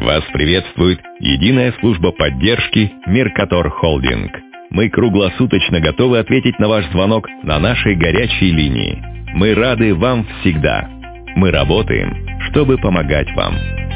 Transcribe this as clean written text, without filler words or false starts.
Вас приветствует единая служба поддержки Меркатор Холдинг. Мы круглосуточно готовы ответить на ваш звонок на нашей горячей линии. Мы рады вам всегда. Мы работаем, чтобы помогать вам.